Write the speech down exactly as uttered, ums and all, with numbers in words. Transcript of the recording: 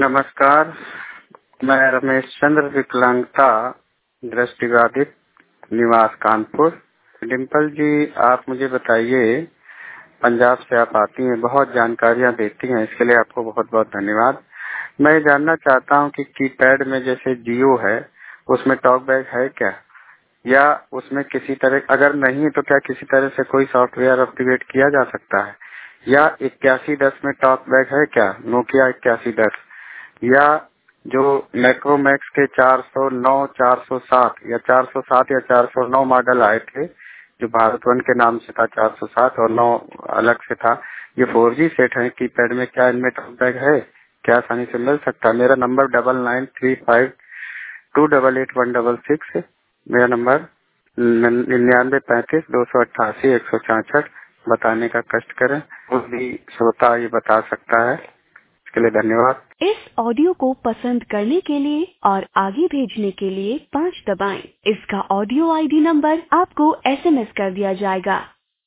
नमस्कार, मैं रमेश चंद्र विकलांगता दृष्टिबाधित निवास कानपुर। डिम्पल जी, आप मुझे बताइए, पंजाब से आप आती हैं, बहुत जानकारियां देती हैं, इसके लिए आपको बहुत बहुत धन्यवाद। मैं जानना चाहता हूं कि कीपैड में जैसे जियो है उसमें टॉक बैक है क्या, या उसमें किसी तरह, अगर नहीं तो क्या किसी तरह से कोई सॉफ्टवेयर अपडेट किया जा सकता है, या इक्यासी दस में टॉक बैक है क्या, नोकिया इक्यासी दस, या जो मैक्रोमैक्स के चार सौ नौ, चार सौ सात या चार सौ सात या चार सौ नौ मॉडल आए थे जो भारत वन के नाम से था, चार सौ सात और नौ अलग से था, ये फोर जी सेट है कीपैड में, क्या इनमें टॉकबैक है, क्या आसानी से मिल सकता है? मेरा number double nine three five two double eight one double six, मेरा नंबर निन्यानवे पैंतीस दो सौ अट्ठासी एक सौ छाछठ। बताने का कष्ट करें, कोई भी श्रोता ये बता सकता है। इसके लिए धन्यवाद। इस ऑडियो को पसंद करने के लिए और आगे भेजने के लिए पाँच दबाएं। इसका ऑडियो आईडी नंबर आपको एसएमएस कर दिया जाएगा।